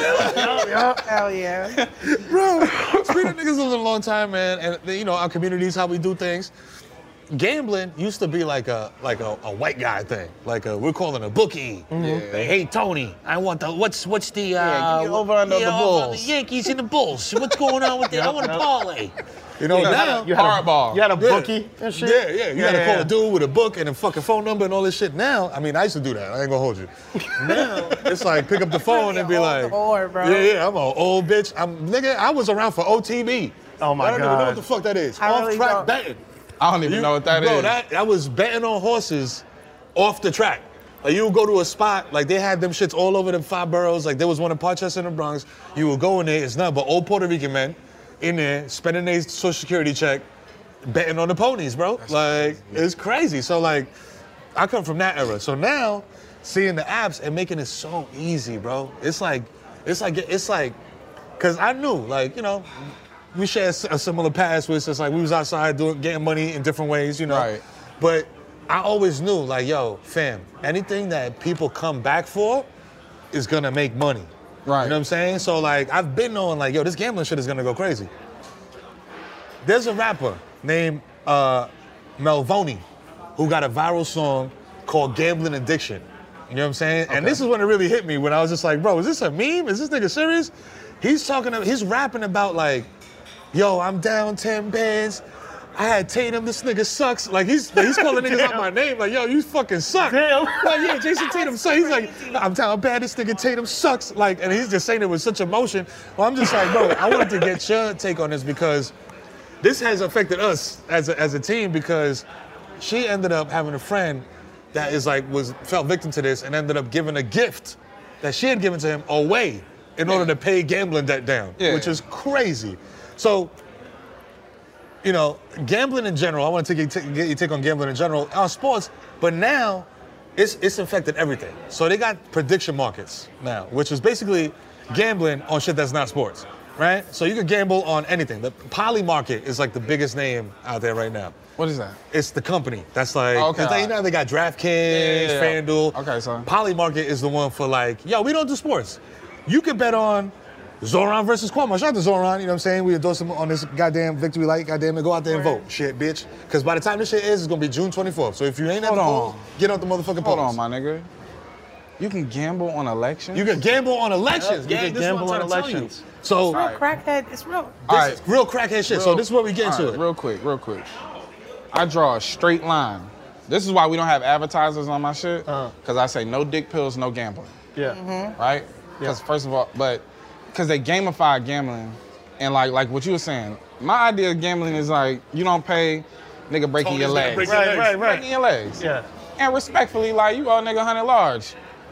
Hell yeah. bro. Speaking of niggas lives a long time, man, and you know our communities, how we do things. Gambling used to be like a like a, a white guy thing, like a, we're calling a bookie. They hate Tony. I want the what's what's the uh, Yeah, give me over under the Bulls. the Yankees and the Bulls. What's going on with that? I want a parlay. You know now. You had a, Hardball. you had a Yeah. bookie and shit? Yeah, yeah. You Yeah, gotta yeah, call yeah. a dude with a book and a fucking phone number and all this shit. Now, I mean, I used to do that. I ain't gonna hold you. Now it's like pick up the phone and be Old like, whore, bro. yeah, yeah. I'm an old bitch. I'm nigga. I was around for O T B. Oh my I don't even know God. what the fuck that is. I Off really track don't. betting. I don't even You- know what that is. bro, that I was betting on horses off the track. Like you would go to a spot, like they had them shits all over the five boroughs. Like there was one in Parchester in the Bronx. You would go in there, it's nothing but old Puerto Rican men in there spending their social security check, betting on the ponies, bro. like it's crazy. So like, I come from that era. So now, seeing the apps and making it so easy, bro. It's like, it's like, it's like, cause I knew, like you know. We share a similar past where it's just like we was outside doing getting money in different ways, you know. Right. But I always knew, like, yo, fam, anything that people come back for is gonna make money. Right. You know what I'm saying? So like I've been knowing like, yo, this gambling shit is gonna go crazy. There's a rapper named uh, Melvoni who got a viral song called Gambling Addiction. You know what I'm saying? And this is when it really hit me when I was just like, bro, is this a meme? Is this nigga serious? He's talking, he's rapping about like, yo, I'm down ten bands. I had Tatum, this nigga sucks. Like he's he's calling niggas out my name, like, yo, you fucking suck. Damn. Like, yeah, Jason Tatum sucks. He's like, I'm down bad, this nigga Tatum sucks. Like, and he's just saying it with such emotion. Well, I'm just like, bro, I wanted to get your take on this because this has affected us as a, as a team because she ended up having a friend that is like, was fell victim to this and ended up giving a gift that she had given to him away in order to pay gambling debt down, Yeah. which is crazy. So, you know, gambling in general, I want to take, take, get your take on gambling in general, on sports, but now it's, it's affected everything. So they got prediction markets now, which is basically gambling on shit that's not sports, right? So you can gamble on anything. The Poly Market is like the biggest name out there right now. What is that? It's the company. That's like, Oh, okay, it's like, you alright. know, they got DraftKings, Yeah, yeah, yeah. FanDuel. Okay, so- Poly Market is the one for like, yo, we don't do sports. You could bet on Zoran versus Cuomo. Shout out to Zoran, you know what I'm saying? We endorse him on this goddamn victory light. Goddamn it, go out there and vote. Shit, bitch. Because by the time this shit is, it's going to be June twenty-fourth. So if you ain't at Hold the on. polls, get out the motherfucking polls. Hold on, my nigga. You can gamble on elections? You can gamble on elections. You gang. can This is what gamble I'm on trying to tell you. elections. So Real crackhead. It's real. this All right. is real crackhead shit. so Real- this is where we get into all right, it. Real quick, real quick. I draw a straight line. This is why we don't have advertisers on my shit. Uh-huh. Because I say no dick pills, no gambling. Yeah. Right? Because first of all, but because they gamify gambling, and like like what you were saying, my idea of gambling is like you don't pay, nigga breaking Tony's your gonna legs, break your Right, legs. right, right. breaking your legs. Yeah. And respectfully, like you owe a nigga hundred large.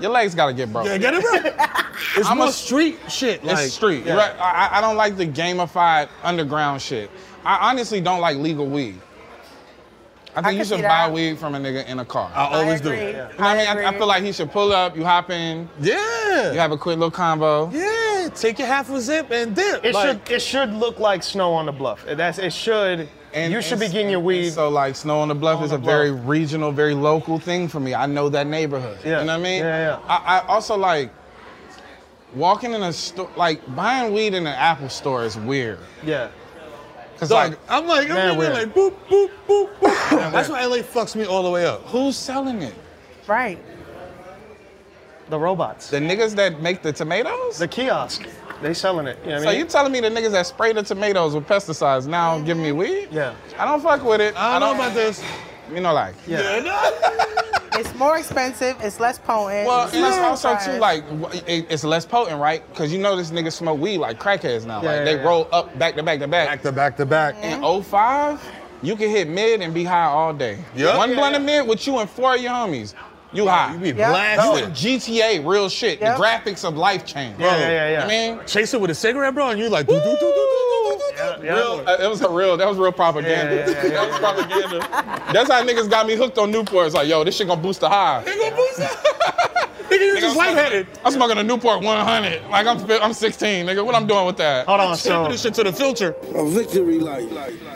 Your legs gotta get broke. Yeah, get it right. It's I'm more a- street shit. Like, It's street, yeah. right? I, I don't like the gamified underground shit. I honestly don't like legal weed. I think I you can should see buy that. weed from a nigga in a car. I always I do. agree. Yeah. I mean, I, I agree. feel like he should pull up, you hop in, Yeah. you have a quick little convo. Yeah. Take your half a zip and dip. It Like, should it should look like Snow on the Bluff. That's it should. you should be getting your and weed. So like Snow on the Bluff On is the a very Bluff. regional, very local thing for me. I know that neighborhood. Yeah. You know what I mean? Yeah, yeah. I, I also like walking in a store, like buying weed in an Apple store is weird. Yeah. Cause Dog, like, I'm like, I'm Man, in there weird. like boop, boop, boop, boop. That's why L A fucks me all the way up. who's selling it? Right. The robots. The niggas that make the tomatoes? The kiosk. They selling it. You know what So I mean? you telling me the niggas that spray the tomatoes with pesticides now giving me weed? Yeah. I don't fuck with it. I don't know about this. You know, like. Yeah. It's more expensive. It's less potent. Well, it's and it's less also trash. too like w- it- it's less potent, right? Because you know this nigga smoke weed like crackheads now. Yeah, like yeah, they yeah. roll up back to back to back. Back to back to back. In oh five, you can hit mid and be high all day. Yup. One Yeah, blunt of yeah. mid with you and four of your homies. You high. You be Yeah. You blasted. in G T A, real shit. Yep. The graphics of life change. Yeah, yeah, yeah, yeah. I mean, Chase it with a cigarette, bro, and you like do do do do do do do. Yeah, yeah. real, uh, it was a real, that was real propaganda. Yeah, yeah, yeah, that was propaganda. That's how niggas got me hooked on Newport. It's like, yo, this shit gonna boost the high. They gonna boost it. Nigga, you just lightheaded. I'm smoking a Newport one hundred. Like I'm, fi- I'm sixteen, nigga. What I'm doing with that? Hold on, Saving so this shit to the filter. A victory light.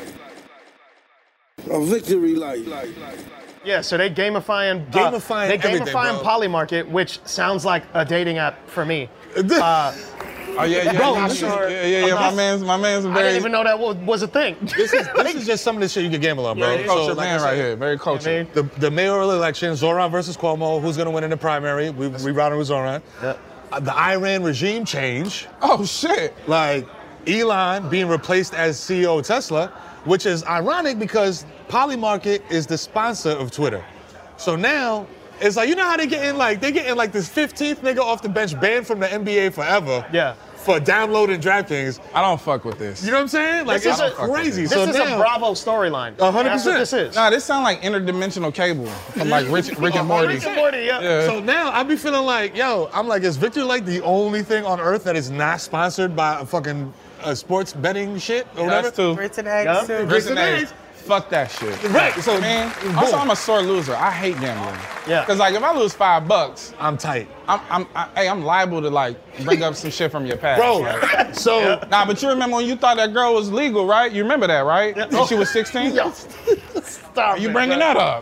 A victory light. yeah, so they gamifying Gamifying they everything, gamifying bro. Polymarket, which sounds like a dating app for me. Uh, Oh yeah, yeah, Bro, yeah, I'm yeah, sure- yeah, yeah, yeah. I'm My not- man's, my man's a I very didn't even know that was, was a thing. This is this is just some of the shit you can gamble on, bro. Yeah, yeah. cultured like I man said, right here. Very cultured. The, the mayoral election, Zoran versus Cuomo, who's gonna win in the primary? We we routed with Zoran. Yeah. Uh, the Iran regime change, Oh shit. like Elon being replaced as C E O of Tesla, which is ironic because Polymarket is the sponsor of Twitter. So now it's like, you know how they getting like they getting like this fifteenth nigga off the bench banned from the N B A forever. Yeah. For downloading DraftKings. I don't fuck with this. You know what I'm saying? Like This it's is a- crazy. This so is now, a Bravo storyline. A hundred That's what percent. this is. Nah, this sound like interdimensional cable from like Rick, Rick and Morty. Rick and Morty, yeah. Yeah. So now I be feeling like, yo, I'm like, is Victor like the only thing on earth that is not sponsored by a fucking uh, sports betting shit or whatever? That's too. Grits and eggs. Yeah. too. Grits and and eggs. Fuck that shit. Right. So Man, boom. also I'm a sore loser. I hate gambling. Yeah. Cause like if I lose five bucks, I'm tight, I'm I'm I, hey I'm liable to like bring up some shit from your past. bro. Like, So nah, but you remember when you thought that girl was legal, right? You remember that, right? And she was sixteen. Yo, stop. Are you it, bringing bro. that up?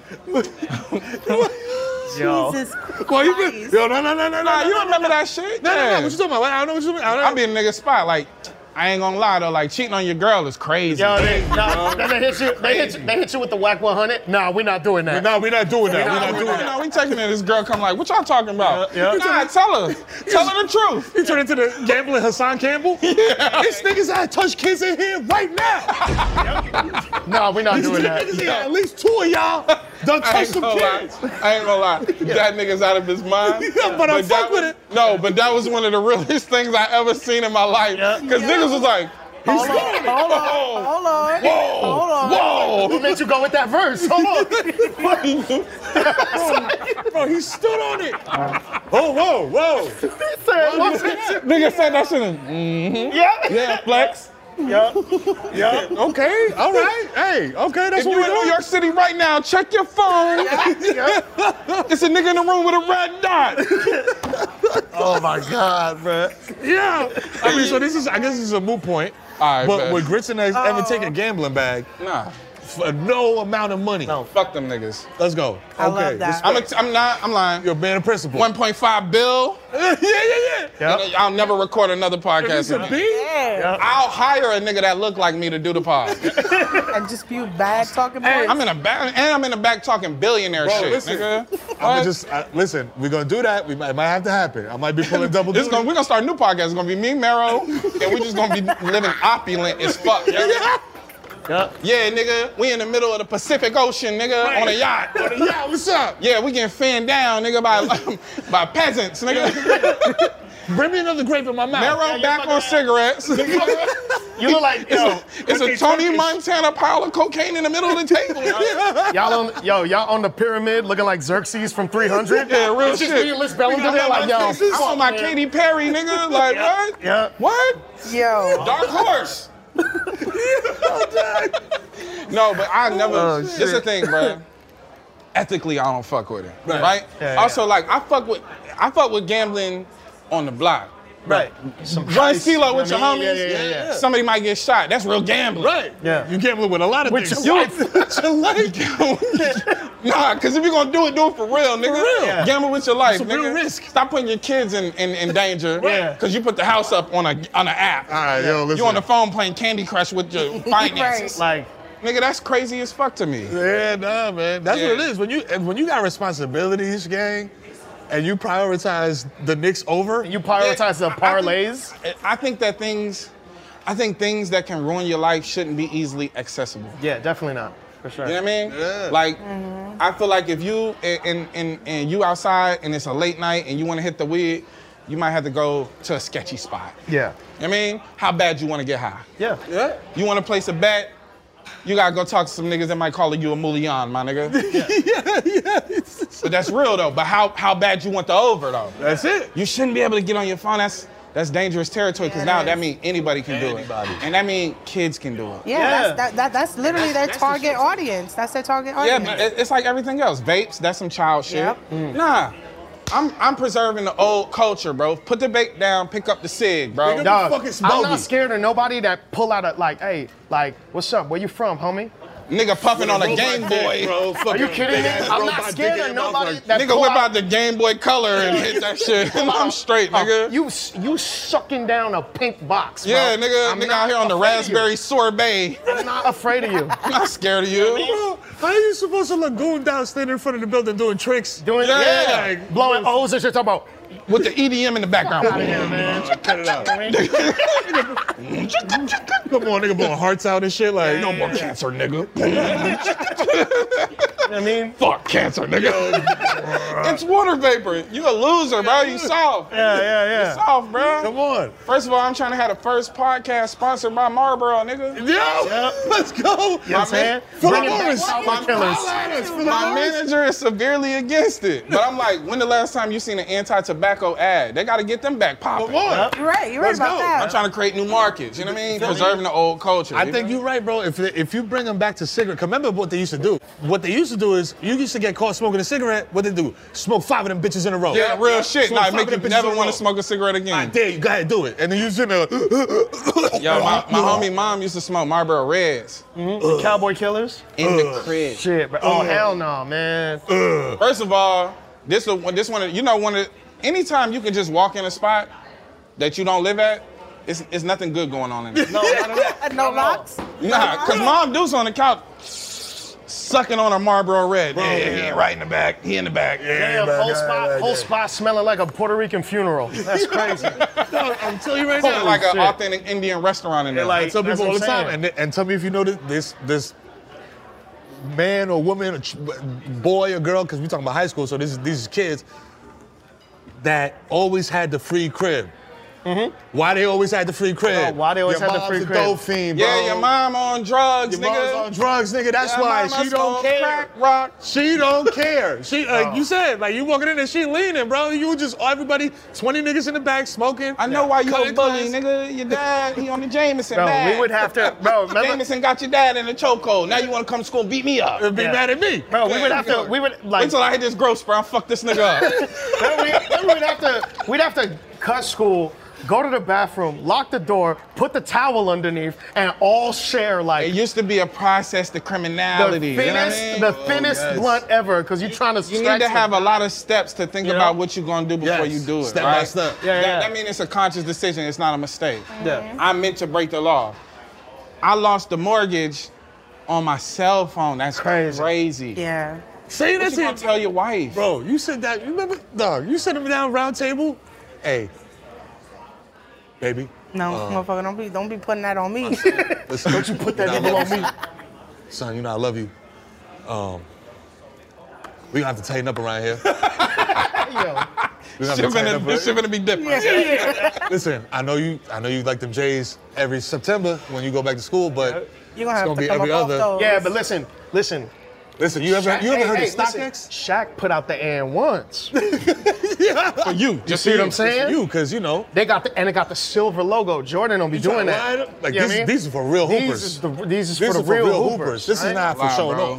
Yo. Jesus well, you been, Christ. yo, no, no, no, no, Nah, no, you no, remember that shit? No, no, Yeah. no. What you talking about? I don't know what you mean. I I don't be in a nigga spot. Like, I ain't gonna lie though. Like, cheating on your girl is crazy. Yo, they, nah, then they hit you. They hit you. They hit you with the whack one hundred. Nah, we're not doing that. No, we're not doing that. We're Nah, not we, doing you that. know, we taking it. This girl come like, what y'all talking about? Yeah, yeah. Nah, tell her. Tell her the truth. You turn into the gambling Hassan Campbell? Yeah. This niggas I touch kids in here right now. Nah, we're not doing that. Niggas here, at least two of y'all done I touch ain't some gonna lie. kids. I ain't gonna lie. That nigga's out of his mind. Yeah, but I that fuck with was- it. No, but that was one of the realest things I ever seen in my life. Yeah. Cause niggas was like, Hold on, hold on, hold on, whoa, hold on. whoa. What made you go with that verse? Hold on. Bro, he stood on it. Oh, whoa, whoa. Said, what's it? Nigga said that shit. in, Mm-hmm. Yeah. Yeah, flex. Yeah. Yeah. Okay, all right. Hey, okay, that's If what you we in New doing. York City right now, check your phone. It's a nigga in the room with a red dot. Oh my God, bro. Yeah. I mean, so this is, I guess this is a moot point. All right, But bet. would Grits and Eggs ever take a gambling bag Nah, for no amount of money? No. fuck them niggas. Let's go. I okay. love that. I'm, a, I'm not, I'm lying. You're a man of principle. one point five bill. yeah, yeah, yeah. Yep. I'll never record another podcast It's a again. B? Yeah. I'll hire a nigga that look like me to do the pod. And just be bad talking boys. I'm in a back, and I'm in the back talking billionaire Bro, shit, listen. nigga. I'm What? gonna just uh, listen. We're gonna do that. We might, it might have to happen. I might be pulling double It's duty. gonna, we're gonna start a new podcast. It's gonna be me, Mero, and we just gonna be living opulent as fuck. Nigga. Yeah. Yeah, nigga, we in the middle of the Pacific Ocean, nigga, on a yacht. Yeah, what's up? Yeah, we getting fanned down, nigga, by by peasants, nigga. Bring me another grape in my mouth. Mero back on cigarettes. You look like yo. It's a Tony Montana pile of cocaine in the middle of the table. Yeah, y'all on, yo, y'all on the pyramid looking like Xerxes from three hundred. Yeah, real It's just shit. me and Liz Bellinger there, like, yo. I want my Katy Perry, nigga. Like, what? Yeah. What? Yo. Dark horse. No, but I never. Oh, this is the shit. thing, bro. Ethically, I don't fuck with it. Right. Right. Yeah, yeah. Also, like, I fuck with, I fuck with gambling on the block. Right. Some Run ice, CeeLo you with know your what I mean? homies. Yeah, yeah, yeah. Somebody might get shot. That's real gambling. Right. Yeah. You gambling with a lot of With things. your You- with your life. Nah, because if you're gonna do it, do it for real, nigga. real. Yeah. Gamble with your life, Some nigga. real risk. Stop putting your kids in, in, in danger. Yeah. Because you put the house up on a on an app. All right, yo, listen. You on the phone playing Candy Crush with your finances. Like, Nigga, that's crazy as fuck to me. Yeah, nah, man. That's Yeah. what it is. When you and when you got responsibilities, gang, and you prioritize the Knicks over, you prioritize the I- I think- parlays. I think that things, I think things that can ruin your life shouldn't be easily accessible. Yeah, definitely not. For sure. You know what I mean? Yeah. Like, I feel like if you and, and and you outside and it's a late night and you want to hit the weed, you might have to go to a sketchy spot. Yeah. You know what I mean? How bad you want to get high? Yeah. yeah, You want to place a bet? You gotta go talk to some niggas that might call you a mullion, my nigga. yeah, yeah. But that's real though. But how how bad you want the over though? That's it. You shouldn't be able to get on your phone. That's that's dangerous territory because Yeah, now it that is. means anybody can do Anybody. it, and that means kids can do it. Yeah, Yeah. That's, that, that, that's literally their target audience. That's their target Yeah, audience. but it- it's like everything else. Vapes, that's some child shit. Yep. Nah, I'm I'm preserving the old culture, bro. Put the vape down, pick up the cig, bro. Pick up- Dog, fucking I'm smoky. not scared of nobody that pull out a, like, hey, like, what's up? Where you from, homie? Nigga puffing on a Game Boy. Are you kidding me? I'm not scared of nobody that Nigga pull whip out, out the Game Boy Color and hit that shit. I'm straight, Oh, nigga. you you sucking down a pink box, bro. Yeah, nigga, I'm nigga not out here on the afraid of you. raspberry sorbet. I'm not afraid of you. I'm not scared of you. Bro, how are you supposed to look goon down standing in front of the building doing tricks? Doing Yeah, yeah, yeah. Like, blowing O's and shit. Talking about With the E D M in the background. Cut it out. Come on, nigga, blowing hearts out and shit. Like, No more cancer, nigga. You know what I mean? Fuck cancer, nigga. It's water vapor. You a loser, bro. You soft. Yeah, yeah, yeah. Soft, bro. come on. First of all, I'm trying to have the first podcast sponsored by Marlboro, nigga. Yo, let's go. You know what I'm saying? Philip Bring it back Morris. to our killers. My manager is severely against it. But I'm like, when the last time you seen an anti-tobacco ad? They got to get them back popping. Come on. You're right. You're right Let's about go. I'm that. trying to create new markets. You know what I mean? Preserving the old culture. I you think know? you're right, bro. If if you bring them back to cigarette, 'cause remember what they used to do. What they used to do is you used to get caught smoking a cigarette. What they do? Smoke five of them bitches in a row. Yeah, real shit. Smoke Nah, it five make of you them bitches never in a want row. to smoke a cigarette again. Alright, there you go ahead, do it. And then you sit there. Yo, my, my homie mom used to smoke Marlboro Reds The Cowboy Killers? in the crib. Shit, but oh hell no, man. First of all, this is this one. of- You know, one of anytime you can just walk in a spot that you don't live at, it's, it's nothing good going on in there. No, none of that. No locks? Nah, cause mom Deuce on the couch sucking on a Marlboro Red. Yeah, yeah, yeah, right in the back. He in the back. Damn, man, whole yeah, spot, yeah, whole yeah. spot smelling like a Puerto Rican funeral. That's crazy. No, I'm telling you right Something now. like an shit. authentic Indian restaurant in there. like- I tell That's people all what the I'm time, saying. and, and tell me if you know this this this man or woman, or ch- boy or girl, because we're talking about high school, so this is these kids that always had the free crib. Why they always had the free crib? Oh, why they always Your had the mom's free a crib? dope fiend, bro. yeah, your mom on drugs, Your mom's nigga. on drugs, nigga. That's Yeah, why mama she don't smoke care. crack, rock. She don't care. She like Oh. you said, like you walking in there, she leaning, bro. You just everybody, twenty niggas in the back smoking. I know why you a Cutting bully, class. nigga. Your dad, he on the Jameson Bro, bag. we would have to, bro, remember? Jameson got your dad in the chokehold. Now you want to come to school and beat me up. Be Yeah. mad at me. Bro, we would have to, we would, Wait like, till I hit this growth spur. I'll fuck this nigga up. Then we, then we'd have to, we'd have to cut school, go to the bathroom, lock the door, put the towel underneath, and all share like It used to be a process to the criminality. you know what I thinnest, mean? the thinnest yes. blunt ever, because you're trying to. You stretch need to the- have a lot of steps to think You know? about what you're gonna do before Yes. you do it. Step right? by step. Yeah, That, yeah. that means it's a conscious decision. It's not a mistake. Yeah. I meant to break the law. I lost the mortgage on my cell phone. That's Crazy. crazy. Yeah. Say What that's you gonna it. tell your wife? Bro, you said that. You remember, dog? You sit him down round table. Hey, baby. No, motherfucker, don't be don't be putting that on me. Listen, don't you put that devil on me. Son, you know I love you. Um, we gonna have to tighten up around here. Yo, We gonna have to Shit tighten finna, up. this shit finna be different. Listen, I know you. I know you like them J's every September when you go back to school, but You're gonna It's have gonna to be come every up other- off those. yeah, but listen, listen. Listen, you ever you ever Hey, heard hey, of StockX? listen, Shaq put out the and ones. For you, You just see for what I'm you. saying? You, because you know. They got the and it got the silver logo. Jordan don't be doing that. Right? Like You know these, what I mean? these are for real These hoopers. is, the, these is These for are the real, hoopers. This is right? not for Lie, showing bro.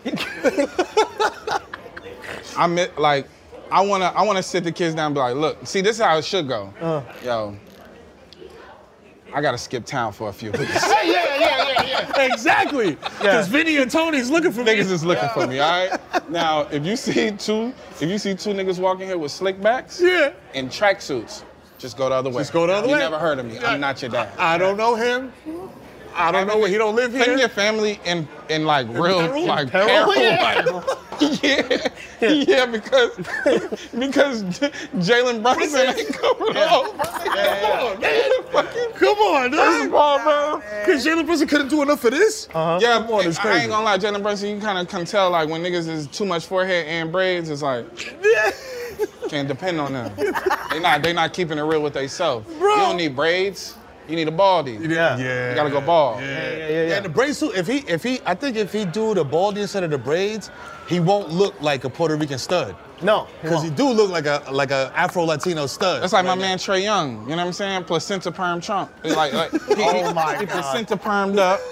off. I meant like, I wanna, I wanna sit the kids down and be like, look, see, this is how it should go. Uh. Yo, I gotta skip town for a few weeks. yeah, yeah, yeah, yeah. Exactly. Because Vinny and Tony's looking for me. Niggas is looking for me, all right? Now, if you see two, if you see two niggas walking here with slick backs Yeah. and tracksuits, just go the other way. Just go the other you way. You never heard of me. I'm not your dad. I don't know him. I don't know where he don't live Taking here. your family in in like real peril? like Peril? peril, Yeah. like, yeah, yeah, because because J- Jalen Brunson ain't coming over. Come on, man. Come on, First of dog. all, bro. Because Jalen Brunson couldn't do enough for this. Uh-huh. Yeah, Come on, it's I crazy. ain't gonna lie, Jalen Brunson, you kind of can tell like when niggas is too much forehead and braids, it's like can't depend on them. They not they not keeping it real with themselves. You Bro. don't need braids. You need a baldy. Yeah. Yeah. You gotta go bald. Yeah. yeah, yeah, yeah. And the braids too. If he, if he, I think if he do the baldy instead of the braids, he won't look like a Puerto Rican stud. No, Because he do look like a like a Afro Latino stud. That's like my Right man Trey Young. You know what I'm saying? Placenta perm Trump. It's like, like he, Oh my he God. placenta permed up.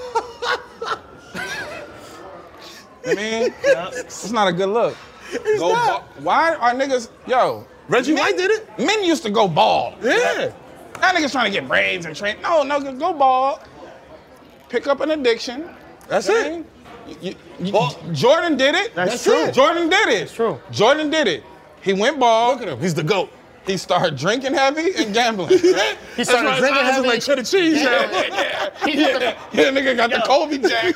I mean, it's not a good look. Go not. ba- Why are niggas, yo? Reggie men- White did it. Men used to go bald. Yeah. Now niggas trying to get braids and train. No, no, go bald. Pick up an addiction. That's You know it. what I mean? You- you- Bald. Jordan did it. That's true. Jordan did it. That's true. Jordan did it. He went bald. Look at him. He's the GOAT. He started drinking heavy and gambling. He started drinking heavy. like cheddar cheese. yeah, yeah, nigga got the Kobe Jack.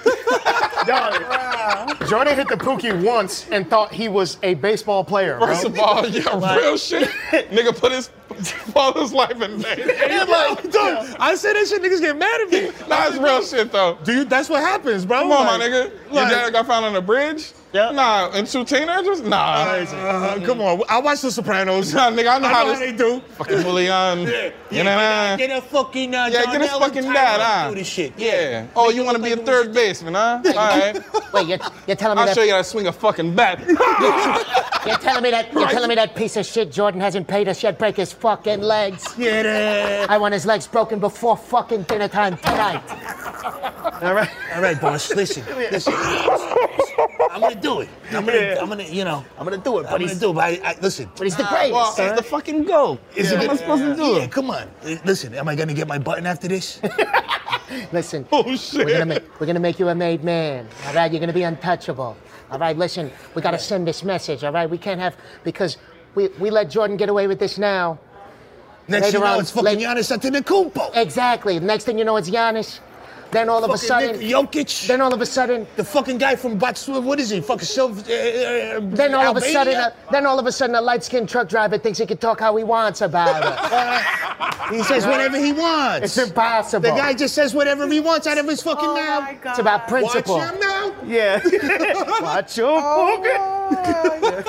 Yo, Jordan hit the Pookie once and thought he was a baseball player, bro. First of all, yeah, real shit. Nigga put his father's life in there. Like, dude, I say that shit, niggas get mad at me. Nah, it's real shit though. Do you? That's what happens, bro. Come on, Like- my nigga. Your like- dad got found on the bridge? Yeah. Nah, and two teenagers? Nah. Uh, come on, I watch The Sopranos. Nah, nigga, I know how how this- they do. Fucking Julian. You know what I mean? Get a fucking uh, Yeah, get his fucking dad, huh? Do this shit. Yeah. Oh, you want to be a third baseman, huh? All right. Wait, you're, you're telling me I'll that show you how to swing a fucking bat. you're telling me that you're telling me that piece of shit Jordan hasn't paid us yet break his fucking legs. Get it. I want his legs broken before fucking dinner time tonight. All right. All right, boss. Listen, listen. I'm gonna do it. I'm gonna, I'm gonna, you know, I'm gonna do it, I'm but gonna he's do it. But I, I, listen, But he's the Well, greatest. it's the fucking go. is What it am I supposed to do? Yeah, come on. Uh, Listen, am I gonna get my button after this? Listen, Oh, shit. we're gonna make we're gonna make you a made man. All right, you're gonna be untouchable. All right, listen, we gotta send this message. All right, we can't have because we we let Jordan get away with this now. Next Later you know, on, it's fucking late- Giannis Antetokounmpo. Exactly. Next thing you know, it's Giannis. Then all of a Fucking sudden, Nick Jokic. then all of a sudden, the fucking guy from Botswana. What is he? Fucking Silver. Uh, uh, then all of a Albania? sudden, uh, then all of a sudden, a light-skinned truck driver thinks he can talk how he wants about it. He says whatever he wants. It's impossible. The guy just says whatever he wants out of his fucking Oh mouth. my God. It's about Watch principle. your mouth. Yeah. Watch your Oh fucking.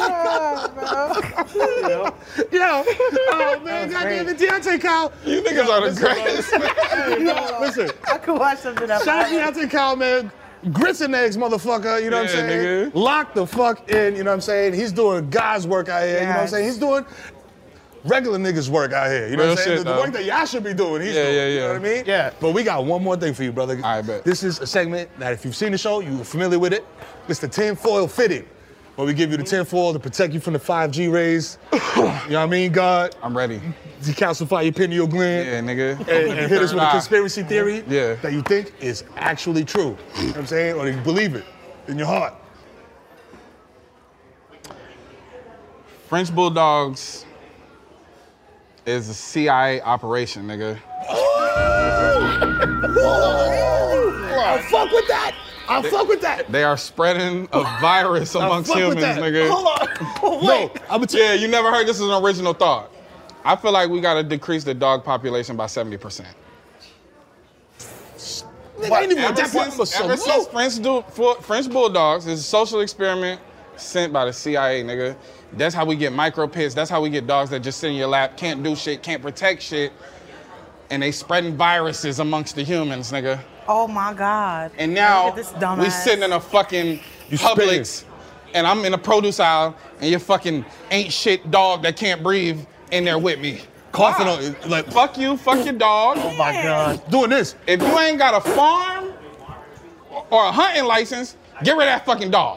my God, bro. Yo, oh man, goddamn it, Deontay Kyle. You niggas are the greatest. Hey, yo, listen, I could watch something else. shout out to Deontay Kyle, man. Grits and eggs, motherfucker. You know what I'm Yeah, saying? nigga. Lock the fuck in. You know what I'm saying? He's doing God's work out here. You know what I'm Yes. saying? He's doing regular niggas' work out here. You know Real what I'm saying? shit, the, the though. work that y'all should be doing. He's Yeah, doing. yeah, You know yeah. what I mean? Yeah. But we got one more thing for you, brother. I bet. This is a segment that if you've seen the show, you're familiar with it. It's the tinfoil fitting. Where we give you the tinfoil to protect you from the five G rays. You know what I mean, God? I'm ready. Decalcify your pineal gland. Yeah, nigga. And, and hit us with a Nah. conspiracy theory Yeah. that you think is actually true. You know what I'm saying? Or you believe it in your heart. French Bulldogs is a C I A operation, nigga. I'll fuck with that. I'll fuck with that. They are spreading a virus amongst fuck with humans, that. nigga. Hold on. Wait. I'm gonna Yeah, you never heard this is an original thought. I feel like we gotta decrease the dog population by seventy percent. Nigga, I ain't even Ever that part since, was so ever low. since French, du- Fu- French Bulldogs is a social experiment sent by the C I A, nigga. That's how we get micro pits. That's how we get dogs that just sit in your lap, can't do shit, can't protect shit, and they spreading viruses amongst the humans, nigga. Oh my God. And now Look at this dumbass. we sitting in a fucking You Publix, and I'm in the produce aisle, and your fucking ain't shit dog that can't breathe in there with me. Coughing Wow. on like Fuck you, fuck your dog. Oh my God. doing this. If you ain't got a farm or a hunting license, get rid of that fucking dog.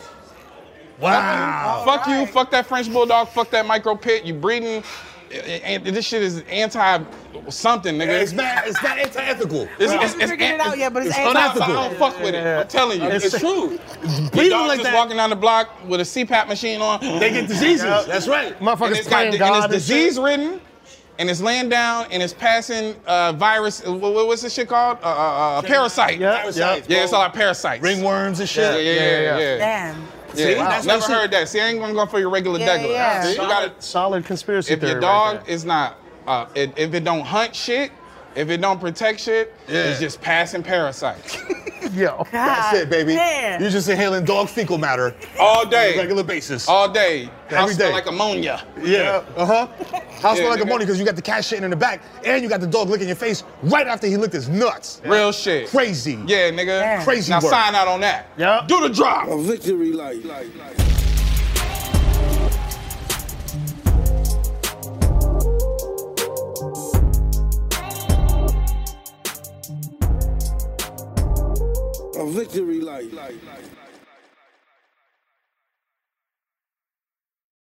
Wow. Fuck you, fuck that French bulldog, fuck that micro pit. You breeding, and this shit is anti something, nigga. It's not. It's not anti-ethical. It's, We it's, haven't it's, figured it out yet, but it's, it's anti- unethical. I don't fuck with it. I'm telling you, it's, It's true. Your Breathing dog like just that, walking down the block with a C PAP machine on. they get diseases. Yep. That's right. and Motherfuckers it's, got, playing and God. it's disease ridden, and it's laying down, and it's passing uh, virus. What, what's this shit called? Uh, uh, uh, parasite. Yeah, Parasites, yeah. Yeah, it's all like parasites. Ringworms and Yeah, shit. yeah, yeah, yeah. yeah. Damn. See, Yeah. that's Never what heard that. See, I ain't gonna go for your regular Yeah, degular. yeah. See, you gotta, Solid conspiracy if theory. your right dog there. is not, uh, it, if it don't hunt shit, if it don't protect shit, Yeah. it's just passing parasites Yo. That's it, baby. damn. You're just inhaling dog fecal matter all on a day, regular basis. all day. House Every smell day. like ammonia. Yeah. Uh huh. House Yeah, smell like nigga. ammonia because you got the cat shitting in the back, and you got the dog licking your face right after he licked his nuts. Real shit. Crazy. Yeah, nigga. Damn. Crazy Now work. sign out on that. Yeah. Do the drop. A victory light. A victory light.